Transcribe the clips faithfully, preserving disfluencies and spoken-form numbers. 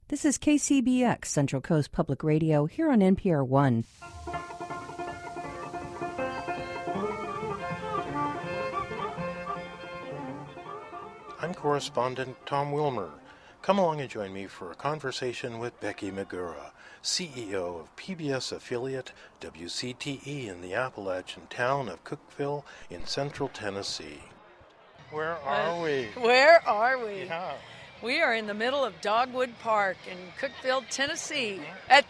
This is K C B X, Central Coast Public Radio, here on N P R One. I'm correspondent Tom Wilmer. Come along and join me for a conversation with Becky Magura, C E O of P B S affiliate W C T E in the Appalachian town of Cookeville in central Tennessee. Where are we? Where are we? Yeah. We are in the middle of Dogwood Park in Cookeville, Tennessee, at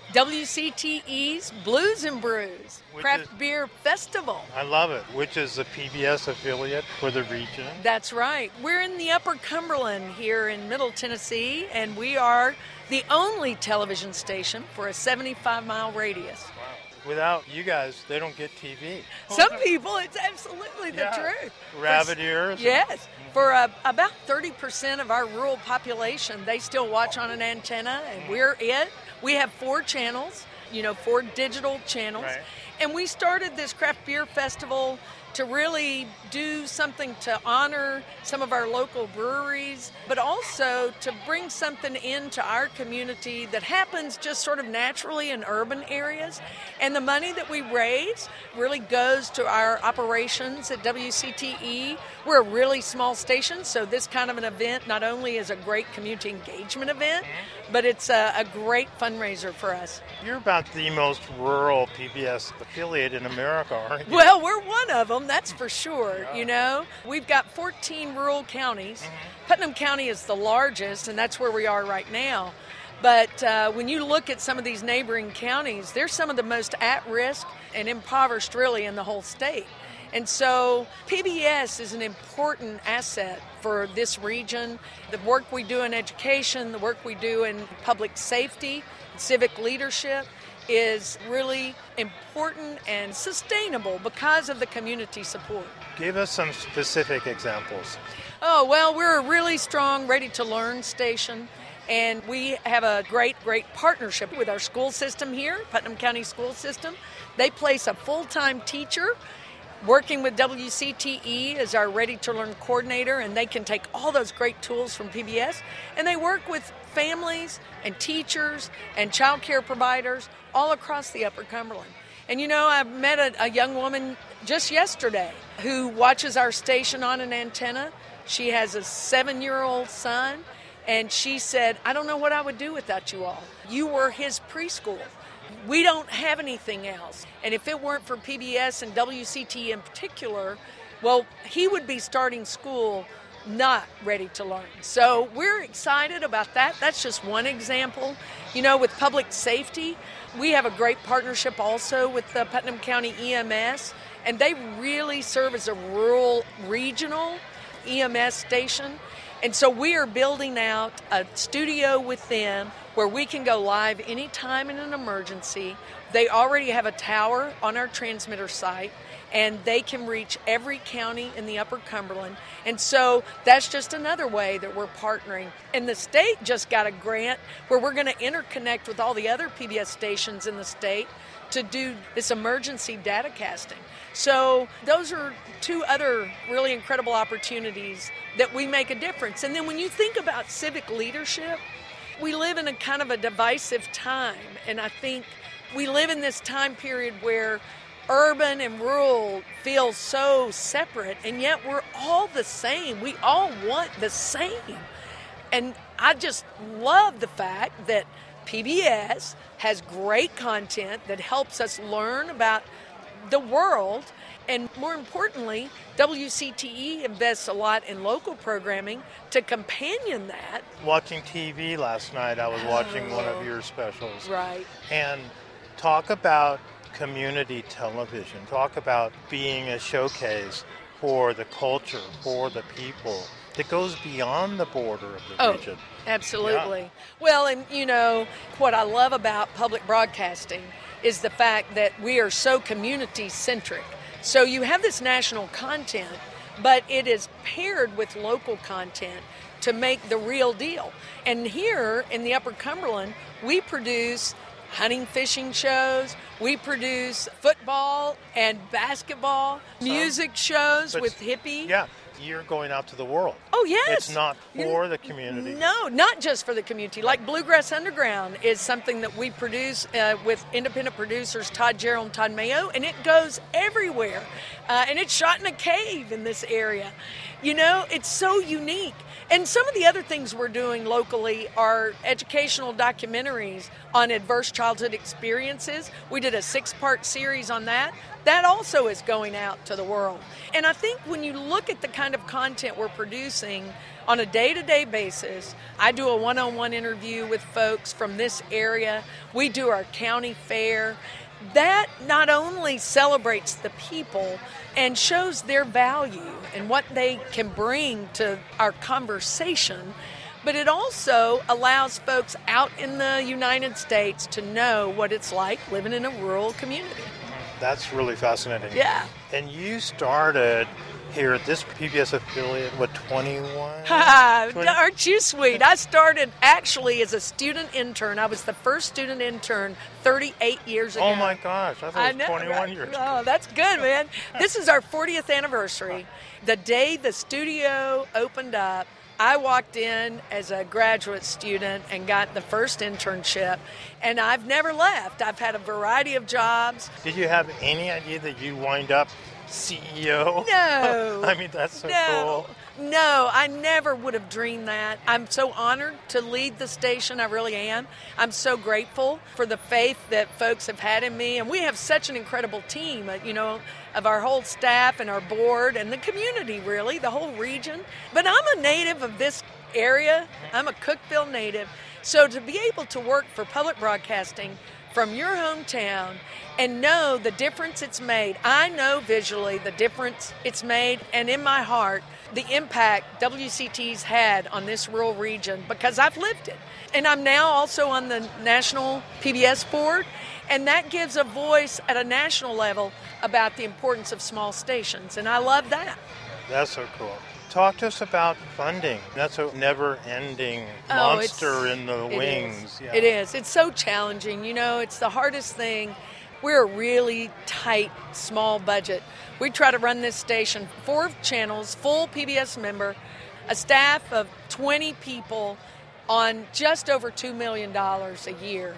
W C T E's Blues and Brews Which Craft is- Beer Festival. I love it, which is the P B S affiliate for the region. That's right. We're in the Upper Cumberland here in Middle Tennessee, and we are the only television station for a seventy-five mile radius. Wow. Without you guys, they don't get T V. Some people, it's absolutely the Yeah. truth. Rabbit ears. Yes. For uh, about thirty percent of our rural population, they still watch on an antenna, and we're it. We have four channels, you know, four digital channels. Right. And we started this craft beer festival to really do something to honor some of our local breweries, but also to bring something into our community that happens just sort of naturally in urban areas. And the money that we raise really goes to our operations at W C T E. We're a really small station, so this kind of an event not only is a great community engagement event, but it's a, a great fundraiser for us. You're about the most rural P B S affiliate in America, aren't you? Well, we're one of them, that's for sure, you know. We've got fourteen rural counties. Mm-hmm. Putnam County is the largest, and that's where we are right now. But uh, when you look at some of these neighboring counties, they're some of the most at-risk and impoverished, really, in the whole state. And so P B S is an important asset for this region. The work we do in education, the work we do in public safety, civic leadership is really important and sustainable because of the community support. Give us some specific examples. Oh, well, we're a really strong, ready-to-learn station, and we have a great, great partnership with our school system here, Putnam County School System. They place a full-time teacher working with W C T E as our ready-to-learn coordinator, and they can take all those great tools from P B S, and they work with families and teachers and child care providers all across the Upper Cumberland. And you know, I met a, a young woman just yesterday who watches our station on an antenna. She has a seven-year-old son, and she said, I don't know what I would do without you all. You were his preschool. We don't have anything else. And if it weren't for P B S and W C T E in particular, well, he would be starting school not ready to learn. So we're excited about that. That's just one example. You know, with public safety, we have a great partnership also with the Putnam County E M S, and they really serve as a rural regional E M S station. And so we are building out a studio with them where we can go live anytime in an emergency. They already have a tower on our transmitter site, and they can reach every county in the Upper Cumberland. And so that's just another way that we're partnering. And the state just got a grant where we're going to interconnect with all the other P B S stations in the state to do this emergency data casting. So those are two other really incredible opportunities that we make a difference. And then when you think about civic leadership, we live in a kind of a divisive time. And I think we live in this time period where urban and rural feel so separate, and yet we're all the same. We all want the same. And I just love the fact that P B S has great content that helps us learn about the world, and more importantly, W C T E invests a lot in local programming to companion that. Watching T V last night, I was watching oh. one of your specials. Right. And talk about community television. Talk about being a showcase for the culture, for the people. It goes beyond the border of the oh, region. Absolutely. Yeah. Well, and you know, what I love about public broadcasting is the fact that we are so community-centric. So you have this national content, but it is paired with local content to make the real deal. And here in the Upper Cumberland, we produce hunting, fishing shows. We produce football and basketball, Some, music shows with hippie. Yeah, you're going out to the world. Oh, yes. It's not for the community. No, not just for the community. Like Bluegrass Underground is something that we produce uh, with independent producers Todd Gerald and Todd Mayo, and it goes everywhere. Uh, and it's shot in a cave in this area. You know, it's so unique. And some of the other things we're doing locally are educational documentaries on adverse childhood experiences. We did a six-part series on that. That also is going out to the world. And I think when you look at the kind of content we're producing on a day-to-day basis, I do a one-on-one interview with folks from this area. We do our county fair. That not only celebrates the people and shows their value and what they can bring to our conversation, but it also allows folks out in the United States to know what it's like living in a rural community. That's really fascinating. Yeah. And you started here at this P B S affiliate, what, twenty-one? twenty Aren't you sweet? I started actually as a student intern. I was the first student intern thirty-eight years ago. Oh my gosh, I thought it was know, twenty-one right? years ago. Oh, that's good, man. This is our fortieth anniversary. The day the studio opened up, I walked in as a graduate student and got the first internship, and I've never left. I've had a variety of jobs. Did you have any idea that you'd wind up C E O? No. I mean, that's so no. cool. No, I never would have dreamed that. I'm so honored to lead the station. I really am. I'm so grateful for the faith that folks have had in me. And we have such an incredible team, uh, you know, of our whole staff and our board and the community, really, the whole region. But I'm a native of this area. I'm a Cookeville native. So to be able to work for public broadcasting from your hometown and know the difference it's made. I know visually the difference it's made, and in my heart, the impact W C T's had on this rural region because I've lived it. And I'm now also on the National P B S board, and that gives a voice at a national level about the importance of small stations, and I love that. That's so cool. Talk to us about funding. That's a never-ending Oh, monster it's- in the it wings. is. Yeah. It is. It's so challenging. You know, it's the hardest thing. We're a really tight, small budget. We try to run this station, four channels, full P B S member, a staff of twenty people on just over two million dollars a year.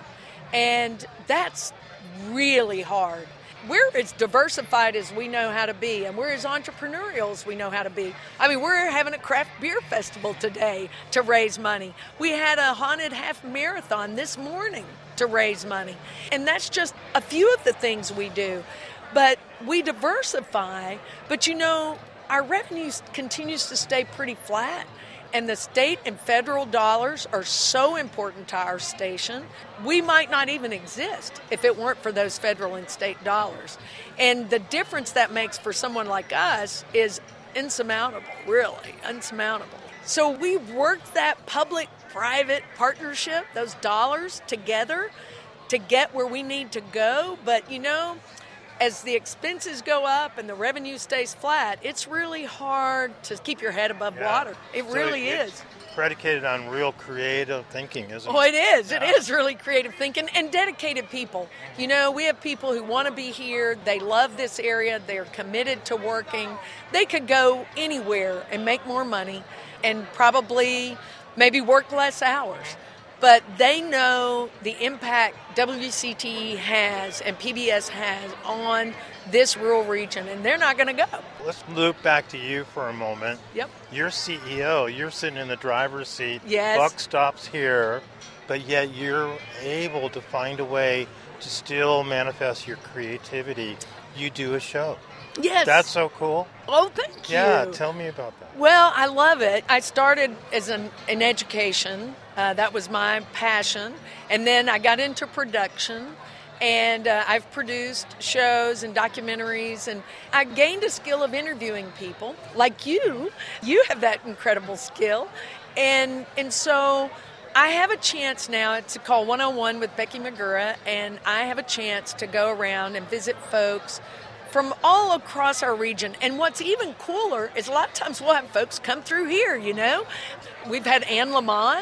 And that's really hard. We're as diversified as we know how to be, and we're as entrepreneurial as we know how to be. I mean, we're having a craft beer festival today to raise money. We had a haunted half marathon this morning to raise money. And that's just a few of the things we do. But we diversify, but you know, our revenue continues to stay pretty flat. And the state and federal dollars are so important to our station. We might not even exist if it weren't for those federal and state dollars. And the difference that makes for someone like us is insurmountable, really, insurmountable. So we've worked that public-private partnership, those dollars together to get where we need to go. But, you know, as the expenses go up and the revenue stays flat, it's really hard to keep your head above Yeah. water. It So really it's is. predicated on real creative thinking, isn't Oh, it? it is. It Yeah. is really creative thinking and dedicated people. You know, we have people who want to be here. They love this area. They're committed to working. They could go anywhere and make more money and probably maybe work less hours. But they know the impact W C T E has and P B S has on this rural region, and they're not going to go. Let's loop back to you for a moment. Yep. You're C E O. You're sitting in the driver's seat. Yes. Buck stops here, but yet you're able to find a way to still manifest your creativity. You do a show. Yes. That's so cool. Oh, thank you. Yeah, tell me about that. Well, I love it. I started as an in education. Uh, that was my passion. And then I got into production. And uh, I've produced shows and documentaries. And I gained a skill of interviewing people like you. You have that incredible skill. And, and so I have a chance now to call one oh one with Becky Magura. And I have a chance to go around and visit folks from all across our region. And what's even cooler is a lot of times we'll have folks come through here, you know. We've had Anne Lamott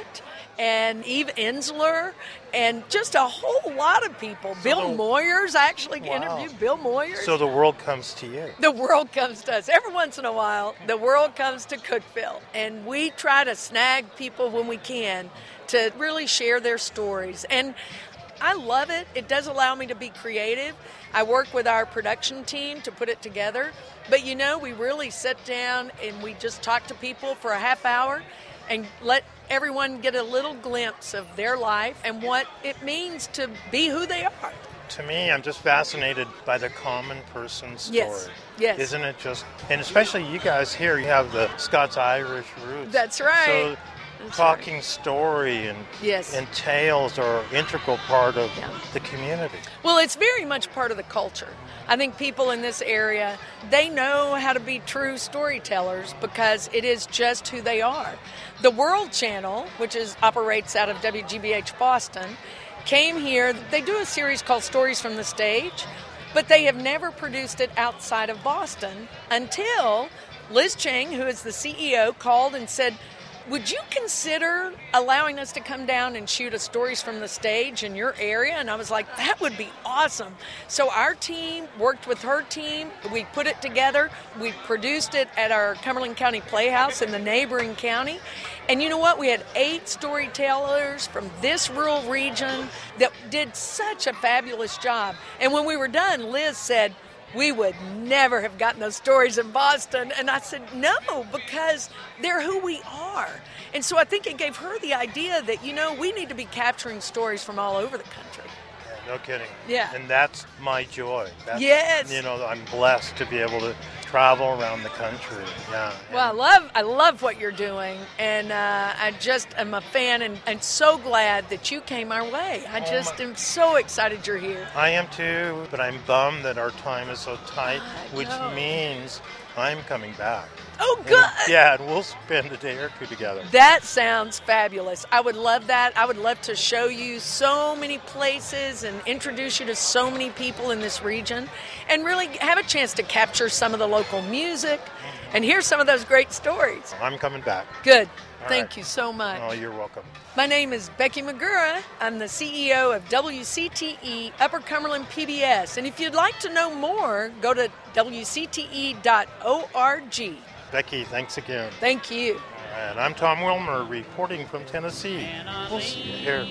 and Eve Ensler, and just a whole lot of people. So Bill the, Moyers, I actually wow. interviewed Bill Moyers. So the world comes to you. The world comes to us. Every once in a while, the world comes to Cookeville, and we try to snag people when we can to really share their stories. And I love it. It does allow me to be creative. I work with our production team to put it together. But, you know, we really sit down and we just talk to people for a half hour and let everyone get a little glimpse of their life and what it means to be who they are. To me, I'm just fascinated by the common person's story. Yes, yes. Isn't it just, and especially you guys here, you have the Scots-Irish roots. That's right. So talking story and, yes. and tales are an integral part of yeah. the community. Well, it's very much part of the culture. I think people in this area, they know how to be true storytellers because it is just who they are. The World Channel, which is operates out of W G B H Boston, came here. They do a series called Stories from the Stage, but they have never produced it outside of Boston until Liz Chang, who is the C E O, called and said, would you consider allowing us to come down and shoot a Stories from the Stage in your area? And I was like, that would be awesome. So our team worked with her team. We put it together. We produced it at our Cumberland County Playhouse in the neighboring county. And you know what? We had eight storytellers from this rural region that did such a fabulous job. And when we were done, Liz said, we would never have gotten those stories in Boston. And I said, no, because they're who we are. And so I think it gave her the idea that, you know, we need to be capturing stories from all over the country. Yeah, no kidding. Yeah. And that's my joy. That's, yes. You know, I'm blessed to be able to travel around the country. Yeah. Well, I love I love what you're doing, and uh, I just am a fan, and, and so glad that you came our way. I oh just my. am so excited you're here. I am too, but I'm bummed that our time is so tight, which means I'm coming back. Oh, good. And, yeah, and we'll spend a day or two together. That sounds fabulous. I would love that. I would love to show you so many places and introduce you to so many people in this region and really have a chance to capture some of the local music and hear some of those great stories. I'm coming back. Good. All Thank right. you so much. Oh, you're welcome. My name is Becky McGurra. I'm the C E O of W C T E Upper Cumberland P B S. And if you'd like to know more, go to W C T E dot org. Becky, thanks again. Thank you. And I'm Tom Wilmer reporting from Tennessee. We'll see you here.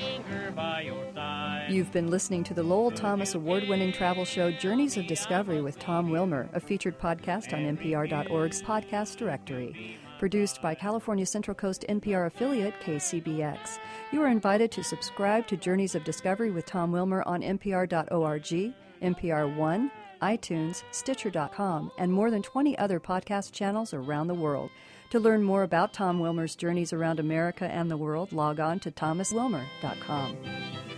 You've been listening to the Lowell Thomas award-winning travel show Journeys of Discovery with Tom Wilmer, a featured podcast on N P R dot org's podcast directory. Produced by California Central Coast N P R affiliate K C B X. You are invited to subscribe to Journeys of Discovery with Tom Wilmer on N P R dot org, N P R One, iTunes, Stitcher dot com, and more than twenty other podcast channels around the world. To learn more about Tom Wilmer's journeys around America and the world, log on to thomas wilmer dot com.